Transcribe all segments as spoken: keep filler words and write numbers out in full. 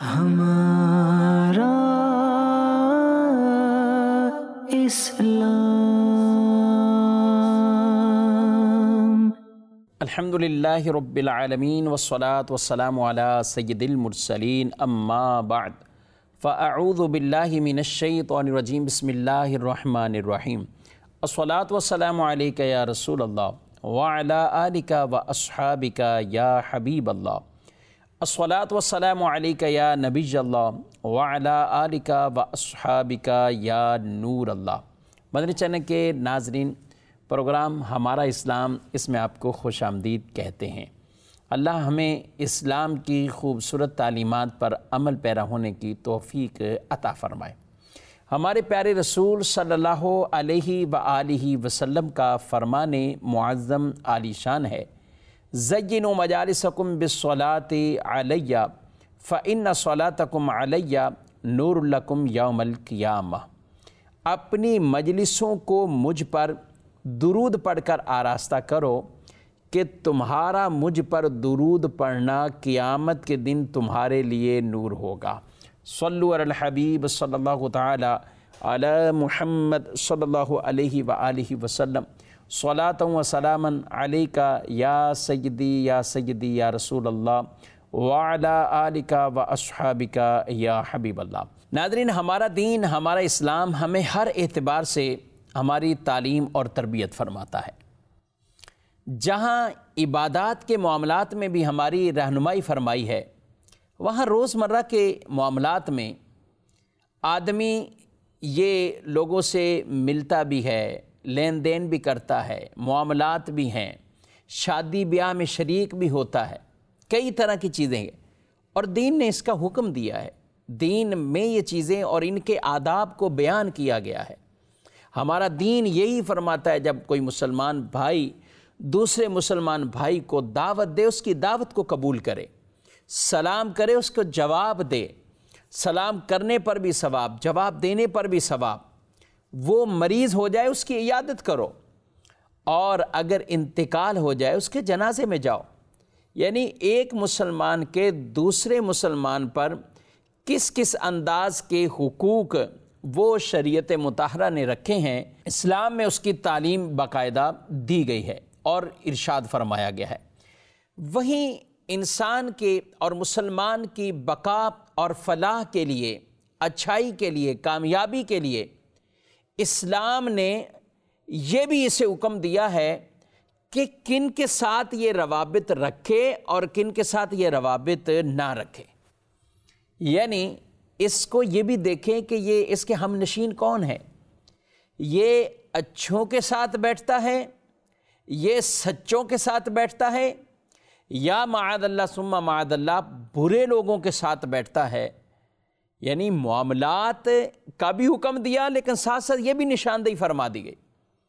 ہمارا اسلام۔ الحمدللہ رب العالمین والصلاة والسلام علی سید المرسلین، اما بعد فاعوذ باللہ من الشیطان الرجیم، بسم اللہ الرحمن الرحیم۔ الصلاة والسلام علیک یا رسول اللہ وعلی آلک واصحابک یا حبیب اللہ۔ الصلاة والسلام علیک یا نبی اللہ وعلی آلک واصحابک یا نور اللہ۔ مدنی چینل کے ناظرین، پروگرام ہمارا اسلام، اس میں آپ کو خوش آمدید کہتے ہیں۔ اللہ ہمیں اسلام کی خوبصورت تعلیمات پر عمل پیرا ہونے کی توفیق عطا فرمائے۔ ہمارے پیارے رسول صلی اللہ علیہ وآلہ وسلم کا فرمان معظم عالی شان ہے، زینوا مجالسکم بالصلاۃ علیہ فإن صلاتکم علیہ نور لکم یوم القیامہ۔ اپنی مجلسوں کو مجھ پر درود پڑھ کر آراستہ کرو کہ تمہارا مجھ پر درود پڑھنا قیامت کے دن تمہارے لیے نور ہوگا۔ صلو علی الحبیب صلی اللہ تعالی علی محمد صلی اللہ علیہ وآلہ وسلم، صلاۃ و سلاما علیک یا سیدی یا سیدی یا رسول اللہ وعلی آلک و اصحابک یا حبیب اللہ۔ ناظرین، ہمارا دین، ہمارا اسلام ہمیں ہر اعتبار سے ہماری تعلیم اور تربیت فرماتا ہے۔ جہاں عبادات کے معاملات میں بھی ہماری رہنمائی فرمائی ہے، وہاں روزمرہ کے معاملات میں آدمی یہ لوگوں سے ملتا بھی ہے، لین دین بھی کرتا ہے، معاملات بھی ہیں، شادی بیاہ میں شریک بھی ہوتا ہے، کئی طرح کی چیزیں ہیں، اور دین نے اس کا حکم دیا ہے۔ دین میں یہ چیزیں اور ان کے آداب کو بیان کیا گیا ہے۔ ہمارا دین یہی فرماتا ہے، جب کوئی مسلمان بھائی دوسرے مسلمان بھائی کو دعوت دے، اس کی دعوت کو قبول کرے، سلام کرے، اس کو جواب دے، سلام کرنے پر بھی ثواب، جواب دینے پر بھی ثواب۔ وہ مریض ہو جائے اس کی عیادت کرو، اور اگر انتقال ہو جائے اس کے جنازے میں جاؤ۔ یعنی ایک مسلمان کے دوسرے مسلمان پر کس کس انداز کے حقوق وہ شریعت مطہرہ نے رکھے ہیں، اسلام میں اس کی تعلیم باقاعدہ دی گئی ہے اور ارشاد فرمایا گیا ہے۔ وہیں انسان کے اور مسلمان کی بقا اور فلاح کے لیے، اچھائی کے لیے، کامیابی کے لیے اسلام نے یہ بھی اسے حکم دیا ہے کہ کن کے ساتھ یہ روابط رکھے اور کن کے ساتھ یہ روابط نہ رکھے۔ یعنی اس کو یہ بھی دیکھیں کہ یہ اس کے ہم نشین کون ہیں۔ یہ اچھوں کے ساتھ بیٹھتا ہے، یہ سچوں کے ساتھ بیٹھتا ہے، یا معاذ اللہ ثم معاذ اللہ برے لوگوں کے ساتھ بیٹھتا ہے۔ یعنی معاملات کا بھی حکم دیا، لیکن ساتھ ساتھ یہ بھی نشاندہی فرما دی گئی،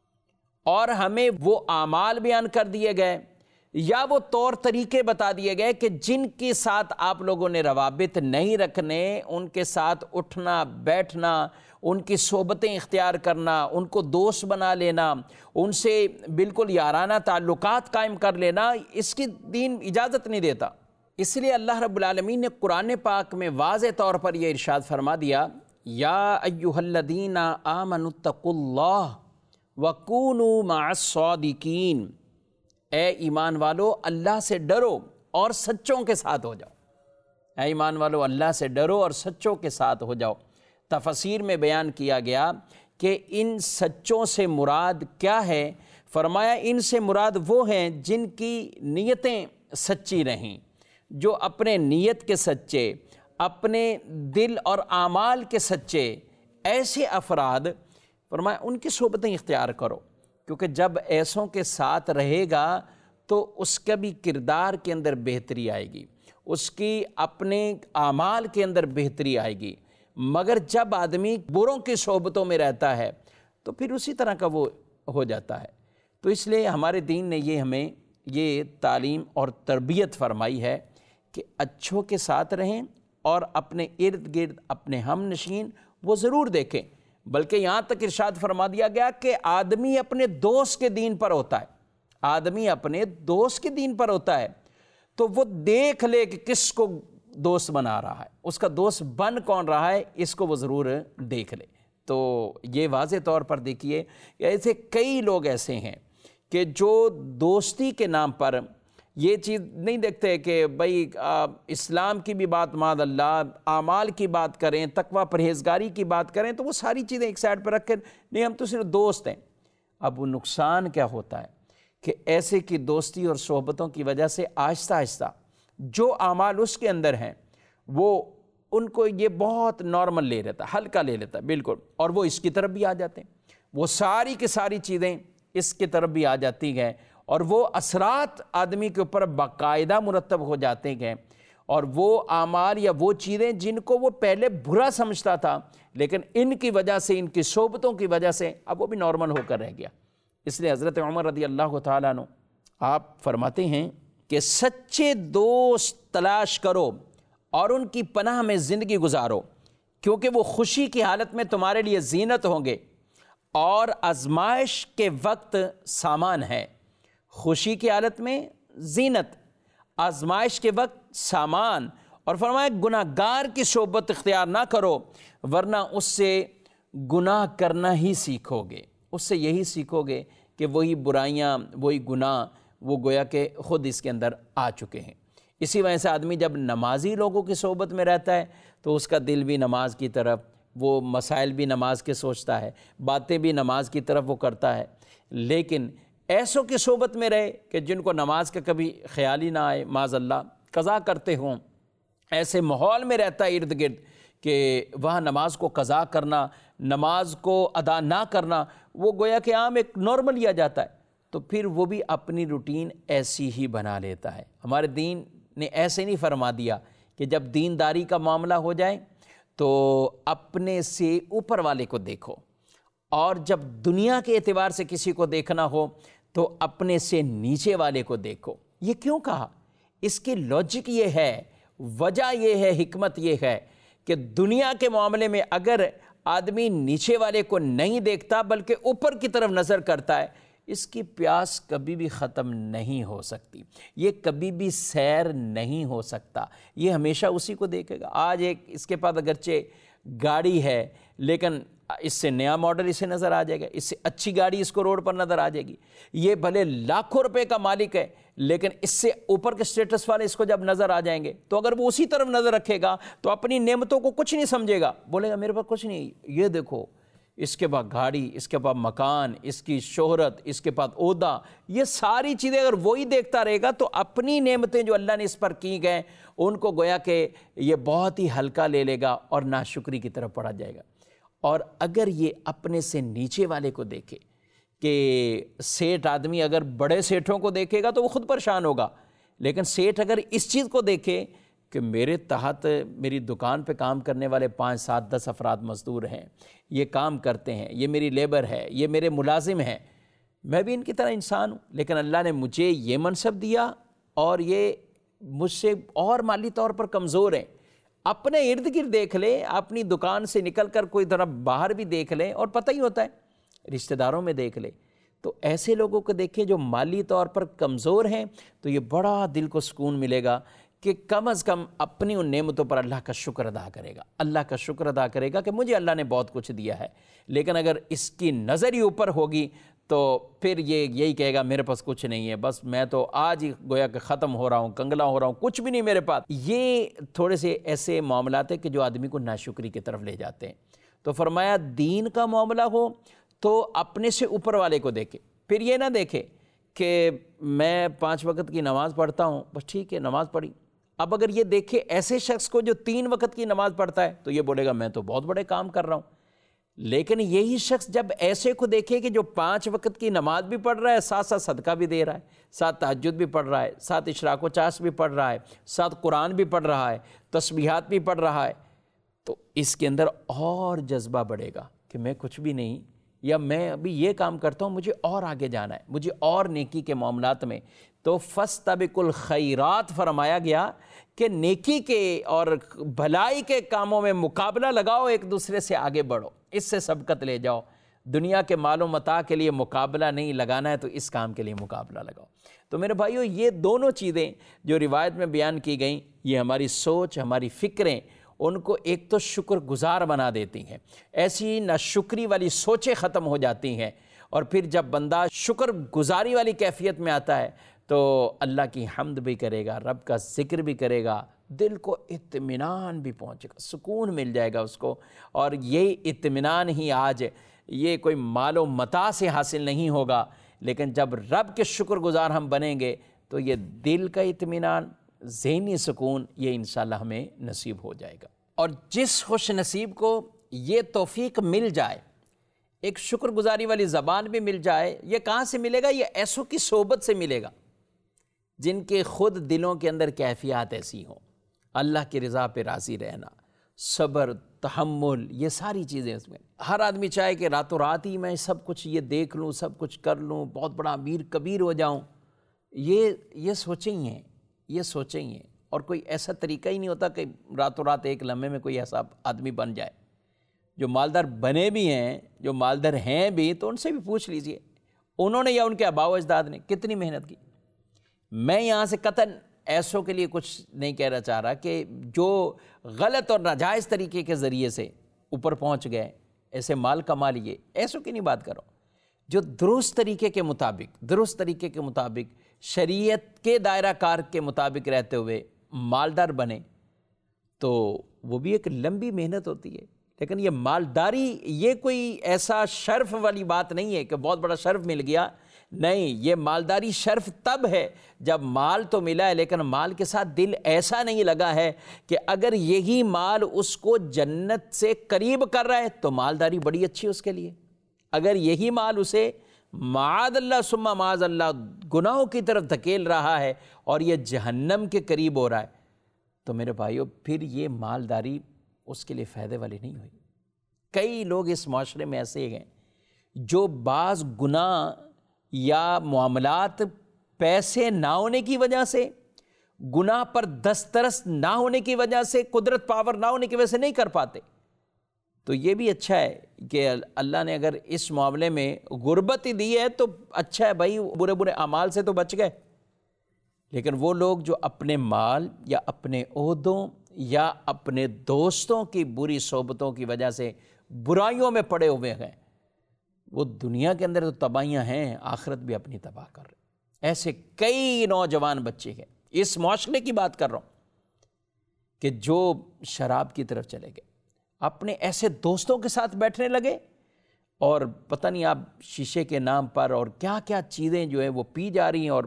اور ہمیں وہ اعمال بیان کر دیے گئے یا وہ طور طریقے بتا دیے گئے کہ جن کے ساتھ آپ لوگوں نے روابط نہیں رکھنے، ان کے ساتھ اٹھنا بیٹھنا، ان کی صحبتیں اختیار کرنا، ان کو دوست بنا لینا، ان سے بالکل یارانہ تعلقات قائم کر لینا، اس کی دین اجازت نہیں دیتا۔ اس لیے اللہ رب العالمین نے قرآن پاک میں واضح طور پر یہ ارشاد فرما دیا، یا ایھا الذین آمنوا اتقوا اللہ وکونوا مع الصادقین۔ اے ایمان والو، اللہ سے ڈرو اور سچوں کے ساتھ ہو جاؤ۔ اے ایمان والو، اللہ سے ڈرو اور سچوں کے ساتھ ہو جاؤ۔ تفسیر میں بیان کیا گیا کہ ان سچوں سے مراد کیا ہے؟ فرمایا ان سے مراد وہ ہیں جن کی نیتیں سچی رہیں، جو اپنے نیت کے سچے، اپنے دل اور اعمال کے سچے، ایسے افراد فرمایا ان کی صحبتیں اختیار کرو، کیونکہ جب ایسوں کے ساتھ رہے گا تو اس کا بھی کردار کے اندر بہتری آئے گی، اس کی اپنے اعمال کے اندر بہتری آئے گی۔ مگر جب آدمی بروں کی صحبتوں میں رہتا ہے تو پھر اسی طرح کا وہ ہو جاتا ہے۔ تو اس لیے ہمارے دین نے یہ ہمیں یہ تعلیم اور تربیت فرمائی ہے کہ اچھوں کے ساتھ رہیں اور اپنے ارد گرد اپنے ہم نشین وہ ضرور دیکھیں، بلکہ یہاں تک ارشاد فرما دیا گیا کہ آدمی اپنے دوست کے دین پر ہوتا ہے، آدمی اپنے دوست کے دین پر ہوتا ہے، تو وہ دیکھ لے کہ کس کو دوست بنا رہا ہے، اس کا دوست بن کون رہا ہے، اس کو وہ ضرور دیکھ لے۔ تو یہ واضح طور پر دیکھیے ایسے کئی لوگ ایسے ہیں کہ جو دوستی کے نام پر یہ چیز نہیں دیکھتے کہ بھائی اسلام کی بھی بات معاذ اللہ، اعمال کی بات کریں، تقوی پرہیزگاری کی بات کریں، تو وہ ساری چیزیں ایک سائڈ پر رکھ کر نہیں ہم تو صرف دوست ہیں۔ اب وہ نقصان کیا ہوتا ہے کہ ایسے کی دوستی اور صحبتوں کی وجہ سے آہستہ آہستہ جو اعمال اس کے اندر ہیں وہ ان کو یہ بہت نارمل لے لیتا ہے، ہلکا لے لیتا ہے بالکل، اور وہ اس کی طرف بھی آ جاتے ہیں، وہ ساری کی ساری چیزیں اس کی طرف بھی آ جاتی ہیں، اور وہ اثرات آدمی کے اوپر باقاعدہ مرتب ہو جاتے ہیں، اور وہ اعمال یا وہ چیزیں جن کو وہ پہلے برا سمجھتا تھا لیکن ان کی وجہ سے، ان کی صحبتوں کی وجہ سے اب وہ بھی نارمل ہو کر رہ گیا۔ اس لیے حضرت عمر رضی اللہ تعالیٰ عنہ آپ فرماتے ہیں کہ سچے دوست تلاش کرو اور ان کی پناہ میں زندگی گزارو، کیونکہ وہ خوشی کی حالت میں تمہارے لیے زینت ہوں گے اور آزمائش کے وقت سامان ہے۔ خوشی کی حالت میں زینت، آزمائش کے وقت سامان، اور فرمایا گناہ گار کی صحبت اختیار نہ کرو ورنہ اس سے گناہ کرنا ہی سیکھو گے، اس سے یہی سیکھو گے کہ وہی برائیاں، وہی گناہ وہ گویا کہ خود اس کے اندر آ چکے ہیں۔ اسی وجہ سے آدمی جب نمازی لوگوں کی صحبت میں رہتا ہے تو اس کا دل بھی نماز کی طرف، وہ مسائل بھی نماز کے سوچتا ہے، باتیں بھی نماز کی طرف وہ کرتا ہے۔ لیکن ایسوں کی صحبت میں رہے کہ جن کو نماز کا کبھی خیال ہی نہ آئے، معاذ اللہ قضا کرتے ہوں، ایسے ماحول میں رہتا ہے ارد گرد کہ وہاں نماز کو قضا کرنا، نماز کو ادا نہ کرنا وہ گویا کہ عام ایک نارمل ہی آ جاتا ہے، تو پھر وہ بھی اپنی روٹین ایسی ہی بنا لیتا ہے۔ ہمارے دین نے ایسے نہیں فرما دیا کہ جب دینداری کا معاملہ ہو جائے تو اپنے سے اوپر والے کو دیکھو، اور جب دنیا کے اعتبار سے کسی کو دیکھنا ہو تو اپنے سے نیچے والے کو دیکھو۔ یہ کیوں کہا؟ اس کی لاجک یہ ہے، وجہ یہ ہے، حکمت یہ ہے کہ دنیا کے معاملے میں اگر آدمی نیچے والے کو نہیں دیکھتا بلکہ اوپر کی طرف نظر کرتا ہے، اس کی پیاس کبھی بھی ختم نہیں ہو سکتی، یہ کبھی بھی سیر نہیں ہو سکتا، یہ ہمیشہ اسی کو دیکھے گا۔ آج ایک اس کے پاس اگرچہ گاڑی ہے لیکن اس سے نیا ماڈل اسے نظر آ جائے گا، اس سے اچھی گاڑی اس کو روڈ پر نظر آ جائے گی، یہ بھلے لاکھوں روپے کا مالک ہے لیکن اس سے اوپر کے سٹیٹس والے اس کو جب نظر آ جائیں گے تو اگر وہ اسی طرف نظر رکھے گا تو اپنی نعمتوں کو کچھ نہیں سمجھے گا، بولے گا میرے پاس کچھ نہیں، یہ دیکھو اس کے بعد گاڑی، اس کے بعد مکان، اس کی شہرت، اس کے بعد عہدہ، یہ ساری چیزیں اگر وہی دیکھتا رہے گا تو اپنی نعمتیں جو اللہ نے اس پر کی گئے ان کو گویا کہ یہ بہت ہی ہلکا لے لے گا اور ناشکری کی طرف پڑا جائے گا۔ اور اگر یہ اپنے سے نیچے والے کو دیکھے کہ سیٹھ آدمی اگر بڑے سیٹھوں کو دیکھے گا تو وہ خود پریشان ہوگا، لیکن سیٹھ اگر اس چیز کو دیکھے کہ میرے تحت میری دکان پہ کام کرنے والے پانچ سات دس افراد مزدور ہیں، یہ کام کرتے ہیں، یہ میری لیبر ہے، یہ میرے ملازم ہیں، میں بھی ان کی طرح انسان ہوں لیکن اللہ نے مجھے یہ منصب دیا اور یہ مجھ سے اور مالی طور پر کمزور ہیں۔ اپنے ارد گرد دیکھ لے، اپنی دکان سے نکل کر کوئی طرف باہر بھی دیکھ لے، اور پتہ ہی ہوتا ہے رشتہ داروں میں دیکھ لے، تو ایسے لوگوں کو دیکھیں جو مالی طور پر کمزور ہیں تو یہ بڑا دل کو سکون ملے گا کہ کم از کم اپنی ان نعمتوں پر اللہ کا شکر ادا کرے گا، اللہ کا شکر ادا کرے گا کہ مجھے اللہ نے بہت کچھ دیا ہے۔ لیکن اگر اس کی نظر ہی اوپر ہوگی تو پھر یہ یہی کہے گا میرے پاس کچھ نہیں ہے، بس میں تو آج ہی گویا کہ ختم ہو رہا ہوں، کنگلا ہو رہا ہوں، کچھ بھی نہیں میرے پاس۔ یہ تھوڑے سے ایسے معاملات ہیں کہ جو آدمی کو ناشکری کی طرف لے جاتے ہیں۔ تو فرمایا دین کا معاملہ ہو تو اپنے سے اوپر والے کو دیکھے، پھر یہ نہ دیکھے کہ میں پانچ وقت کی نماز پڑھتا ہوں، بس ٹھیک ہے نماز پڑھی۔ اب اگر یہ دیکھے ایسے شخص کو جو تین وقت کی نماز پڑھتا ہے تو یہ بولے گا میں تو بہت بڑے کام کر رہا ہوں۔ لیکن یہی شخص جب ایسے کو دیکھے کہ جو پانچ وقت کی نماز بھی پڑھ رہا ہے، ساتھ ساتھ صدقہ بھی دے رہا ہے، ساتھ تہجد بھی پڑھ رہا ہے، ساتھ اشراق و چاش بھی پڑھ رہا ہے، ساتھ قرآن بھی پڑھ رہا ہے، تسبیحات بھی پڑھ رہا ہے، تو اس کے اندر اور جذبہ بڑھے گا کہ میں کچھ بھی نہیں، یا میں ابھی یہ کام کرتا ہوں، مجھے اور آگے جانا ہے، مجھے اور نیکی کے معاملات میں۔ تو فَاسْتَبِقُوا الْخَيْرَاتِ فرمایا گیا کہ نیکی کے اور بھلائی کے کاموں میں مقابلہ لگاؤ، ایک دوسرے سے آگے بڑھو، اس سے سبقت لے جاؤ۔ دنیا کے مال و متاع کے لیے مقابلہ نہیں لگانا ہے تو اس کام کے لیے مقابلہ لگاؤ۔ تو میرے بھائیو، یہ دونوں چیزیں جو روایت میں بیان کی گئیں، یہ ہماری سوچ، ہماری فکریں ان کو ایک تو شکر گزار بنا دیتی ہیں، ایسی ناشکری والی سوچیں ختم ہو جاتی ہیں، اور پھر جب بندہ شکر گزاری والی کیفیت میں آتا ہے تو اللہ کی حمد بھی کرے گا، رب کا ذکر بھی کرے گا، دل کو اطمینان بھی پہنچے گا، سکون مل جائے گا اس کو۔ اور یہ اطمینان ہی آج یہ کوئی مال و متاع سے حاصل نہیں ہوگا، لیکن جب رب کے شکر گزار ہم بنیں گے تو یہ دل کا اطمینان، ذہنی سکون، یہ انشاءاللہ ہمیں نصیب ہو جائے گا۔ اور جس خوش نصیب کو یہ توفیق مل جائے، ایک شکر گزاری والی زبان بھی مل جائے، یہ کہاں سے ملے گا؟ یہ ایسوں کی صحبت سے ملے گا جن کے خود دلوں کے اندر کیفیات ایسی ہوں، اللہ کی رضا پہ راضی رہنا، صبر، تحمل، یہ ساری چیزیں اس میں۔ ہر آدمی چاہے کہ راتوں رات ہی میں سب کچھ یہ دیکھ لوں، سب کچھ کر لوں، بہت بڑا امیر کبیر ہو جاؤں، یہ یہ سوچیں ہی ہیں، یہ سوچیں ہی ہیں۔ اور کوئی ایسا طریقہ ہی نہیں ہوتا کہ راتوں رات ایک لمحے میں کوئی ایسا آدمی بن جائے۔ جو مالدار بنے بھی ہیں، جو مالدار ہیں بھی، تو ان سے بھی پوچھ لیجئے انہوں نے یا ان کے آباء و اجداد نے کتنی محنت کی۔ میں یہاں سے قطعاً ایسوں کے لیے کچھ نہیں کہنا چاہ رہا کہ جو غلط اور ناجائز طریقے کے ذریعے سے اوپر پہنچ گئے، ایسے مال کما لیے، ایسوں کی نہیں بات کرو۔ جو درست طریقے کے مطابق درست طریقے کے مطابق شریعت کے دائرہ کار کے مطابق رہتے ہوئے مالدار بنے، تو وہ بھی ایک لمبی محنت ہوتی ہے۔ لیکن یہ مالداری یہ کوئی ایسا شرف والی بات نہیں ہے کہ بہت بڑا شرف مل گیا، نہیں، یہ مالداری شرف تب ہے جب مال تو ملا ہے لیکن مال کے ساتھ دل ایسا نہیں لگا ہے کہ اگر یہی مال اس کو جنت سے قریب کر رہا ہے تو مالداری بڑی اچھی اس کے لیے۔ اگر یہی مال اسے معاذ اللہ ثم معاذ اللہ گناہوں کی طرف دھکیل رہا ہے اور یہ جہنم کے قریب ہو رہا ہے تو میرے بھائیو پھر یہ مالداری اس کے لیے فائدے والی نہیں ہوئی۔ کئی لوگ اس معاشرے میں ایسے ہیں جو بعض گناہ یا معاملات پیسے نہ ہونے کی وجہ سے، گناہ پر دسترس نہ ہونے کی وجہ سے، قدرت پاور نہ ہونے کی وجہ سے نہیں کر پاتے۔ تو یہ بھی اچھا ہے کہ اللہ نے اگر اس معاملے میں غربت ہی دی ہے تو اچھا ہے بھائی، برے برے اعمال سے تو بچ گئے۔ لیکن وہ لوگ جو اپنے مال یا اپنے عہدوں یا اپنے دوستوں کی بری صحبتوں کی وجہ سے برائیوں میں پڑے ہوئے ہیں، وہ دنیا کے اندر تو تباہیاں ہیں، آخرت بھی اپنی تباہ کر رہے۔ ایسے کئی نوجوان بچے ہیں، اس معاشرے کی بات کر رہا ہوں، کہ جو شراب کی طرف چلے گئے، اپنے ایسے دوستوں کے ساتھ بیٹھنے لگے اور پتہ نہیں آپ شیشے کے نام پر اور کیا کیا چیزیں جو ہیں وہ پی جا رہی ہیں اور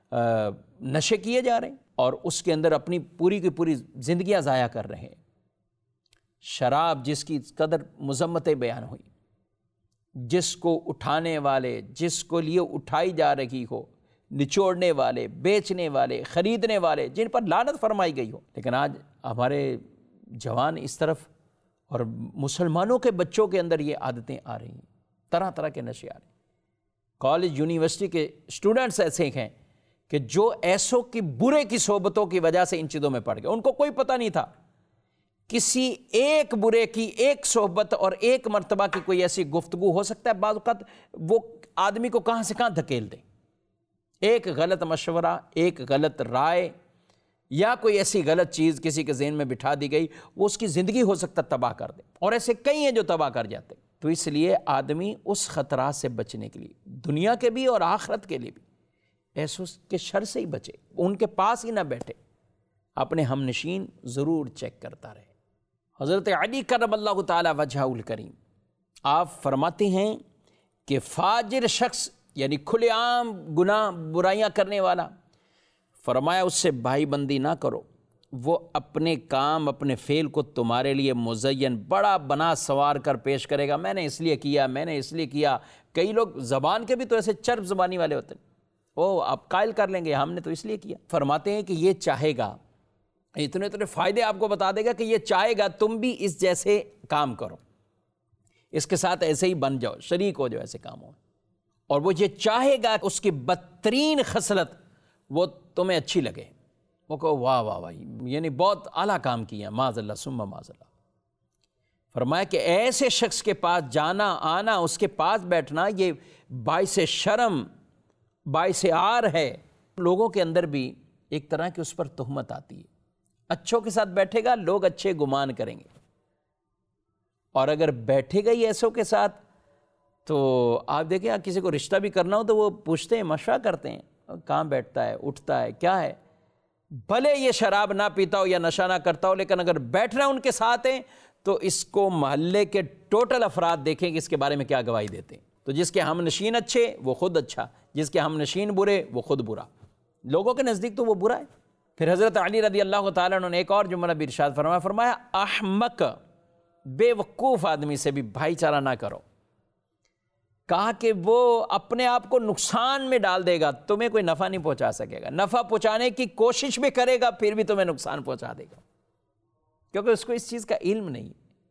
نشے کیے جا رہے ہیں، اور اس کے اندر اپنی پوری کی پوری زندگیاں ضائع کر رہے ہیں۔ شراب جس کی قدر مذمتیں بیان ہوئی، جس کو اٹھانے والے، جس کو لیے اٹھائی جا رہی ہو، نچوڑنے والے، بیچنے والے، خریدنے والے، جن پر لعنت فرمائی گئی ہو، لیکن آج ہمارے جوان اس طرف اور مسلمانوں کے بچوں کے اندر یہ عادتیں آ رہی ہیں، طرح طرح کے نشے آ رہے ہیں۔ کالج یونیورسٹی کے اسٹوڈنٹس ایسے ہیں کہ جو ایسوں کی برے کی صحبتوں کی وجہ سے ان چیزوں میں پڑ گئے، ان کو کوئی پتہ نہیں تھا۔ کسی ایک برے کی ایک صحبت اور ایک مرتبہ کی کوئی ایسی گفتگو ہو سکتا ہے بعض اوقات وہ آدمی کو کہاں سے کہاں دھکیل دے۔ ایک غلط مشورہ، ایک غلط رائے یا کوئی ایسی غلط چیز کسی کے ذہن میں بٹھا دی گئی، وہ اس کی زندگی ہو سکتا تباہ کر دے، اور ایسے کئی ہیں جو تباہ کر جاتے۔ تو اس لیے آدمی اس خطرات سے بچنے کے لیے، دنیا کے بھی اور آخرت کے لیے بھی، ایسے کے شر سے ہی بچے، ان کے پاس ہی نہ بیٹھے، اپنے ہم نشین ضرور چیک کرتا رہے۔ حضرت علی کرم اللہ تعالی وجہہ الکریم آپ فرماتے ہیں کہ فاجر شخص یعنی کھلے عام گناہ برائیاں کرنے والا، فرمایا اس سے بھائی بندی نہ کرو، وہ اپنے کام اپنے فعل کو تمہارے لیے مزین بڑا بنا سنوار کر پیش کرے گا، میں نے اس لیے کیا، میں نے اس لیے کیا۔ کئی لوگ زبان کے بھی تو ایسے چرب زبانی والے ہوتے ہیں، او آپ قائل کر لیں گے ہم نے تو اس لیے کیا۔ فرماتے ہیں کہ یہ چاہے گا، اتنے اتنے فائدے آپ کو بتا دے گا کہ یہ چاہے گا تم بھی اس جیسے کام کرو، اس کے ساتھ ایسے ہی بن جاؤ، شریک ہو جاؤ ایسے کاموں میں، اور وہ یہ چاہے گا اس کی بدترین خصلت وہ تمہیں اچھی لگے، وہ کہو واہ واہ واہ یعنی بہت اعلیٰ کام کیا، معاذ اللہ ثم معاذ اللہ۔ فرمایا کہ ایسے شخص کے پاس جانا آنا، اس کے پاس بیٹھنا، یہ باعث شرم باعث عار ہے۔ لوگوں کے اندر بھی ایک طرح کی اس پر تہمت آتی ہے، اچھوں کے ساتھ بیٹھے گا لوگ اچھے گمان کریں گے، اور اگر بیٹھے گا ہی ایسوں کے ساتھ تو آپ دیکھیں کسی کو رشتہ بھی کرنا ہو تو وہ پوچھتے ہیں، مشورہ کرتے ہیں، کہاں بیٹھتا ہے، اٹھتا ہے، کیا ہے، بھلے یہ شراب نہ پیتا ہو یا نشہ نہ کرتا ہو، لیکن اگر بیٹھنا ان کے ساتھ ہیں تو اس کو محلے کے ٹوٹل افراد دیکھیں کہ اس کے بارے میں کیا گواہی دیتے ہیں۔ تو جس کے ہم نشین اچھے وہ خود اچھا، جس کے ہم نشین برے وہ خود برا، لوگوں کے نزدیک تو وہ برا ہے۔ پھر حضرت علی رضی اللہ تعالیٰ عنہ نے ایک اور جملہ بھی ارشاد فرمایا، فرمایا احمق بے وقوف آدمی سے بھی بھائی چارہ نہ کرو، کہا کہ وہ اپنے آپ کو نقصان میں ڈال دے گا، تمہیں کوئی نفع نہیں پہنچا سکے گا، نفع پہنچانے کی کوشش بھی کرے گا پھر بھی تمہیں نقصان پہنچا دے گا، کیونکہ اس کو اس چیز کا علم نہیں،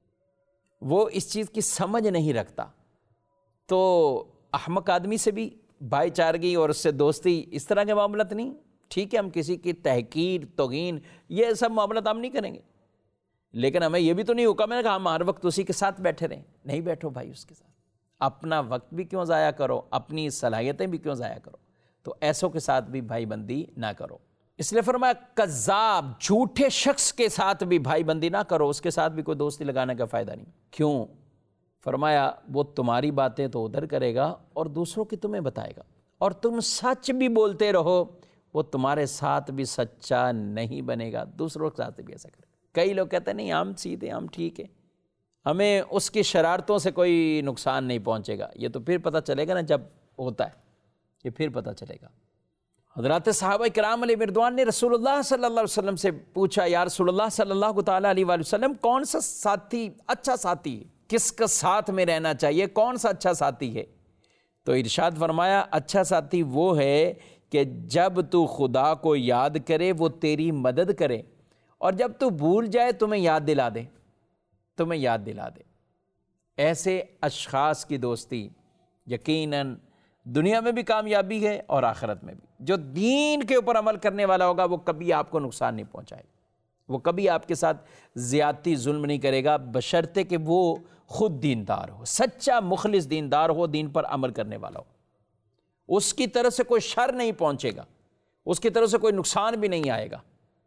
وہ اس چیز کی سمجھ نہیں رکھتا۔ تو احمق آدمی سے بھی بھائی چارگی اور اس سے دوستی اس طرح کے معاملات نہیں، ٹھیک ہے ہم کسی کی تحقیر توہین یہ سب معاملات ہم نہیں کریں گے، لیکن ہمیں یہ بھی تو نہیں حکم ہے کہ ہم ہر وقت اسی کے ساتھ بیٹھے رہیں، نہیں بیٹھو بھائی اس کے ساتھ، اپنا وقت بھی کیوں ضائع کرو، اپنی صلاحیتیں بھی کیوں ضائع کرو، تو ایسوں کے ساتھ بھی بھائی بندی نہ کرو۔ اس لیے فرمایا کذاب جھوٹے شخص کے ساتھ بھی بھائی بندی نہ کرو، اس کے ساتھ بھی کوئی دوستی لگانے کا فائدہ نہیں۔ کیوں؟ فرمایا وہ تمہاری باتیں تو ادھر کرے گا اور دوسروں کی تمہیں بتائے گا، اور تم سچ بھی بولتے رہو وہ تمہارے ساتھ بھی سچا نہیں بنے گا، دوسروں کے ساتھ بھی ایسا کرے گا۔ کئی لوگ کہتے ہیں نہیں ہم سیدھے ہم ٹھیک ہے، ہمیں اس کی شرارتوں سے کوئی نقصان نہیں پہنچے گا، یہ تو پھر پتہ چلے گا نا جب ہوتا ہے، یہ پھر پتہ چلے گا۔ حضرات صحابہ کرام علیہ رضوان نے رسول اللہ صلی اللہ علیہ وسلم سے پوچھا، یا رسول اللہ صلی اللہ تعالیٰ علیہ وآلہ وسلم کون سا ساتھی اچھا ساتھی ہے، کس کا ساتھ میں رہنا چاہیے، کون سا اچھا ساتھی ہے؟ تو ارشاد فرمایا اچھا ساتھی وہ ہے کہ جب تو خدا کو یاد کرے وہ تیری مدد کرے، اور جب تو بھول جائے تمہیں یاد دلا دے، تمہیں یاد دلا دے۔ ایسے اشخاص کی دوستی یقیناً دنیا میں بھی کامیابی ہے اور آخرت میں بھی۔ جو دین کے اوپر عمل کرنے والا ہوگا وہ کبھی آپ کو نقصان نہیں پہنچائے گا، وہ کبھی آپ کے ساتھ زیادتی ظلم نہیں کرے گا، بشرطے کہ وہ خود دیندار ہو، سچا مخلص دیندار ہو، دین پر عمل کرنے والا ہو، اس کی طرف سے کوئی شر نہیں پہنچے گا، اس کی طرف سے کوئی نقصان بھی نہیں آئے گا۔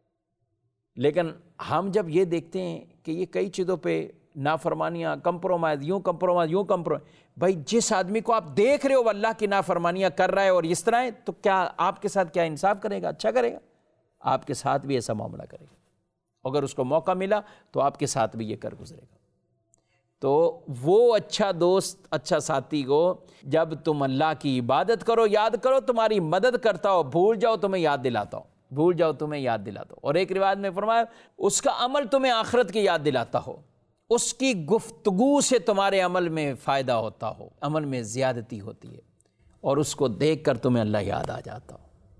لیکن ہم جب یہ دیکھتے ہیں کہ یہ کئی چیزوں پہ نافرمانیاں، کمپرومائز، یوں کمپرومائز یوں کمپرومائز، بھائی جس آدمی کو آپ دیکھ رہے ہو وہ اللہ کی نافرمانیاں کر رہا ہے اور اس طرح ہے، تو کیا آپ کے ساتھ کیا انصاف کرے گا، اچھا کرے گا؟ آپ کے ساتھ بھی ایسا معاملہ کرے گا، اگر اس کو موقع ملا تو آپ کے ساتھ بھی یہ کر گزرے گا۔ تو وہ اچھا دوست، اچھا ساتھی کو جب تم اللہ کی عبادت کرو یاد کرو، تمہاری مدد کرتا ہو، بھول جاؤ تمہیں یاد دلاتا ہو، بھول جاؤ تمہیں یاد دلاتا ہو۔ اور ایک روایت میں فرمایا اس کا عمل تمہیں آخرت کی یاد دلاتا ہو، اس کی گفتگو سے تمہارے عمل میں فائدہ ہوتا ہو، عمل میں زیادتی ہوتی ہے، اور اس کو دیکھ کر تمہیں اللہ یاد آ جاتا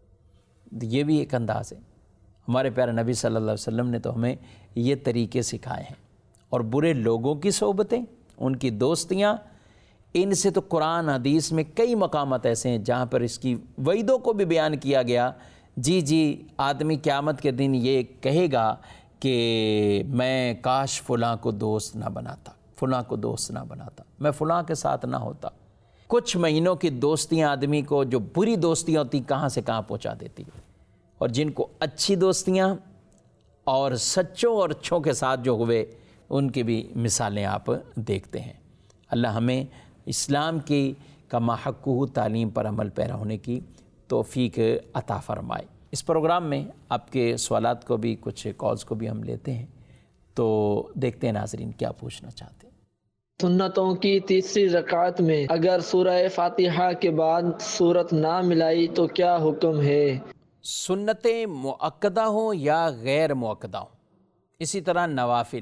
ہو۔ یہ بھی ایک انداز ہے۔ ہمارے پیارے نبی صلی اللہ علیہ وسلم نے تو ہمیں یہ طریقے سکھائے ہیں۔ اور برے لوگوں کی صحبتیں، ان کی دوستیاں، ان سے تو قرآن حدیث میں کئی مقامات ایسے ہیں جہاں پر اس کی وعیدوں کو بھی بیان کیا گیا۔ جی جی آدمی قیامت کے دن یہ کہے گا کہ میں کاش فلاں کو دوست نہ بناتا، فلاں کو دوست نہ بناتا، میں فلاں کے ساتھ نہ ہوتا۔ کچھ مہینوں کی دوستیاں آدمی کو، جو بری دوستیاں ہوتی کہاں سے کہاں پہنچا دیتی ہیں، اور جن کو اچھی دوستیاں اور سچوں اور اچھوں کے ساتھ جو ہوئے ان کی بھی مثالیں آپ دیکھتے ہیں۔ اللہ ہمیں اسلام کی کما حقہ تعلیم پر عمل پیرا ہونے کی توفیق عطا فرمائے۔ اس پروگرام میں آپ کے سوالات کو بھی، کچھ کالز کو بھی ہم لیتے ہیں، تو دیکھتے ہیں ناظرین کیا پوچھنا چاہتے ہیں۔ سنتوں کی تیسری رکعت میں اگر سورہ فاتحہ کے بعد سورت نہ ملائی تو کیا حکم ہے؟ سنتیں مؤکدہ ہوں یا غیر مؤکدہ ہوں، اسی طرح نوافل،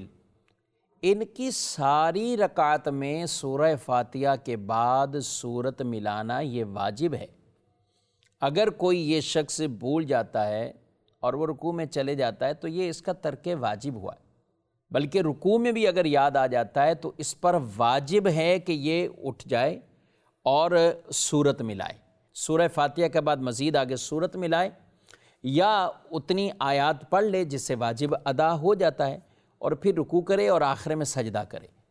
ان کی ساری رکعت میں سورہ فاتحہ کے بعد سورت ملانا یہ واجب ہے۔ اگر کوئی یہ شخص بھول جاتا ہے اور وہ رکوع میں چلے جاتا ہے تو یہ اس کا ترک واجب ہوا ہے، بلکہ رکوع میں بھی اگر یاد آ جاتا ہے تو اس پر واجب ہے کہ یہ اٹھ جائے اور سورت ملائے، سورہ فاتحہ کے بعد مزید آگے سورت ملائے، یا اتنی آیات پڑھ لے جس سے واجب ادا ہو جاتا ہے، اور پھر رکوع کرے اور آخر میں سجدہ کرے۔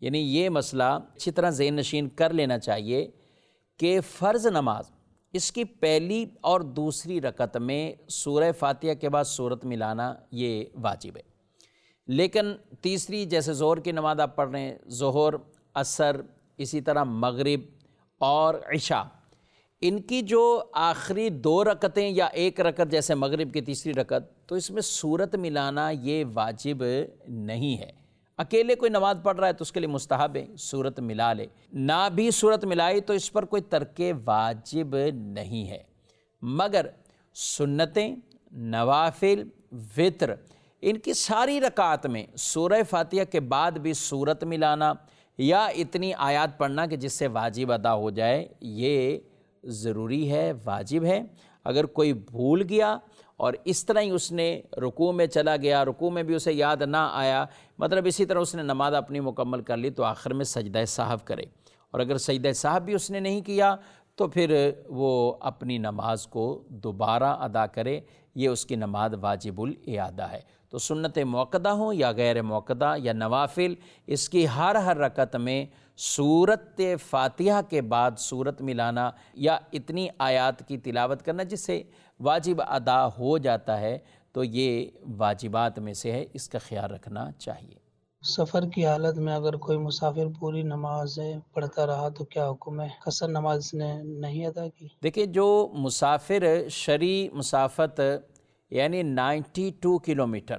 یعنی یہ مسئلہ اچھی طرح ذہن نشین کر لینا چاہیے کہ فرض نماز اس کی پہلی اور دوسری رکعت میں سورہ فاتحہ کے بعد سورت ملانا یہ واجب ہے، لیکن تیسری جیسے ظہر کی نماز آپ پڑھ رہے ہیں، ظہر، عصر، اسی طرح مغرب اور عشاء، ان کی جو آخری دو رکعتیں یا ایک رکعت جیسے مغرب کی تیسری رکعت، تو اس میں سورت ملانا یہ واجب نہیں ہے۔ اکیلے کوئی نماز پڑھ رہا ہے تو اس کے لیے مستحب ہے سورت ملا لے، نہ بھی سورت ملائی تو اس پر کوئی ترک واجب نہیں ہے، مگر سنتیں، نوافل، وطر، ان کی ساری رکعات میں سورہ فاتحہ کے بعد بھی سورت ملانا یا اتنی آیات پڑھنا کہ جس سے واجب ادا ہو جائے، یہ ضروری ہے، واجب ہے۔ اگر کوئی بھول گیا اور اس طرح ہی اس نے رکوع میں چلا گیا، رکوع میں بھی اسے یاد نہ آیا، مطلب اسی طرح اس نے نماز اپنی مکمل کر لی، تو آخر میں سجدہ سہو کرے، اور اگر سجدہ سہو بھی اس نے نہیں کیا تو پھر وہ اپنی نماز کو دوبارہ ادا کرے، یہ اس کی نماز واجب الاعادہ ہے۔ تو سنت موقدہ ہوں یا غیر موقدہ یا نوافل، اس کی ہر ہر رکعت میں سورت فاتحہ کے بعد سورت ملانا یا اتنی آیات کی تلاوت کرنا جس سے واجب ادا ہو جاتا ہے، تو یہ واجبات میں سے ہے، اس کا خیال رکھنا چاہیے۔ سفر کی حالت میں اگر کوئی مسافر پوری نماز پڑھتا رہا تو کیا حکم ہے؟ قصر نماز اس نے نہیں ادا کی؟ دیکھیں، جو مسافر شرعی مسافت یعنی نائنٹی ٹو کلومیٹر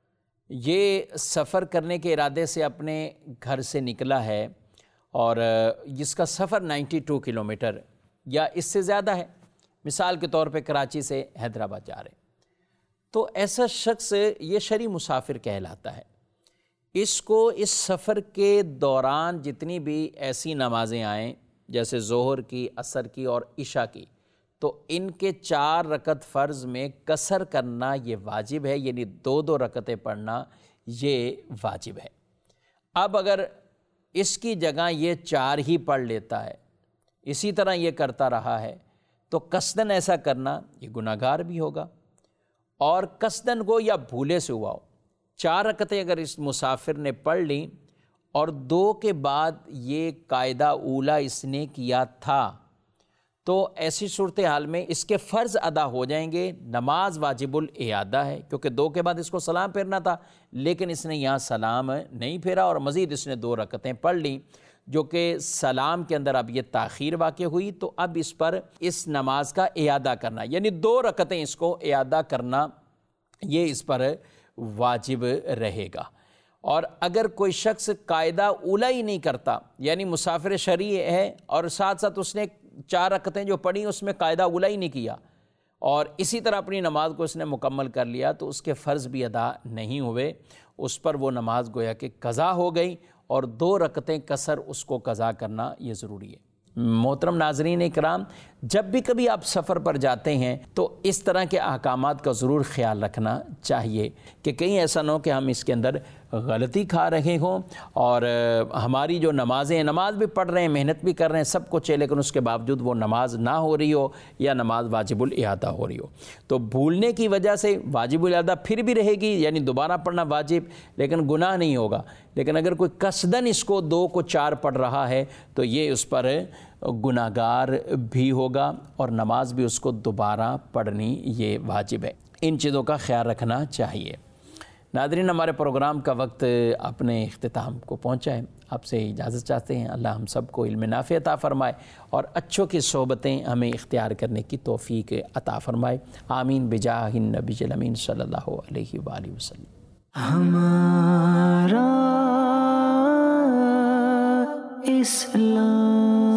یہ سفر کرنے کے ارادے سے اپنے گھر سے نکلا ہے، اور جس کا سفر نائنٹی ٹو کلومیٹر یا اس سے زیادہ ہے، مثال کے طور پہ کراچی سے حیدرآباد جا رہے، تو ایسا شخص یہ شرعی مسافر کہلاتا ہے۔ اس کو اس سفر کے دوران جتنی بھی ایسی نمازیں آئیں جیسے ظہر کی، عصر کی اور عشاء کی، تو ان کے چار رکعت فرض میں قصر کرنا یہ واجب ہے، یعنی دو دو رکعتیں پڑھنا یہ واجب ہے۔ اب اگر اس کی جگہ یہ چار ہی پڑھ لیتا ہے، اسی طرح یہ کرتا رہا ہے، تو قصدن ایسا کرنا یہ گناہگار بھی ہوگا، اور قصدن کو یا بھولے سے ہوا ہو، چار رکعتیں اگر اس مسافر نے پڑھ لیں اور دو کے بعد یہ قاعدہ اولا اس نے کیا تھا، تو ایسی صورتحال میں اس کے فرض ادا ہو جائیں گے، نماز واجب الاعادہ ہے، کیونکہ دو کے بعد اس کو سلام پھیرنا تھا، لیکن اس نے یہاں سلام نہیں پھیرا اور مزید اس نے دو رکعتیں پڑھ لیں، جو کہ سلام کے اندر اب یہ تاخیر واقع ہوئی، تو اب اس پر اس نماز کا اعادہ کرنا، یعنی دو رکعتیں اس کو اعادہ کرنا، یہ اس پر واجب رہے گا۔ اور اگر کوئی شخص قاعدہ اولا ہی نہیں کرتا، یعنی مسافر شرعی ہے اور ساتھ ساتھ اس نے چار رکعتیں جو پڑھی اس میں قاعدہ اولا ہی نہیں کیا، اور اسی طرح اپنی نماز کو اس نے مکمل کر لیا، تو اس کے فرض بھی ادا نہیں ہوئے، اس پر وہ نماز گویا کہ قضا ہو گئی، اور دو رکعتیں قصر اس کو قضا کرنا یہ ضروری ہے۔ محترم ناظرین اکرام، جب بھی کبھی آپ سفر پر جاتے ہیں تو اس طرح کے احکامات کا ضرور خیال رکھنا چاہیے کہ کہیں ایسا نہ ہو کہ ہم اس کے اندر غلطی کھا رہے ہوں، اور ہماری جو نمازیں نماز بھی پڑھ رہے ہیں، محنت بھی کر رہے ہیں، سب کچھ ہے، لیکن اس کے باوجود وہ نماز نہ ہو رہی ہو یا نماز واجب الاعادہ ہو رہی ہو، تو بھولنے کی وجہ سے واجب الاعادہ پھر بھی رہے گی، یعنی دوبارہ پڑھنا واجب، لیکن گناہ نہیں ہوگا۔ لیکن اگر کوئی قصدن اس کو دو کو چار پڑھ رہا ہے تو یہ اس پر گناہگار بھی ہوگا، اور نماز بھی اس کو دوبارہ پڑھنی یہ واجب ہے۔ ان چیزوں کا خیال رکھنا چاہیے۔ ناظرین، ہمارے پروگرام کا وقت اپنے اختتام کو پہنچا ہے، آپ سے اجازت چاہتے ہیں۔ اللہ ہم سب کو علم نافع عطا فرمائے اور اچھوں کی صحبتیں ہمیں اختیار کرنے کی توفیق عطا فرمائے، آمین بجاہ النبی الامین صلی اللہ علیہ وآلہ وسلم۔ ہمارا اسلام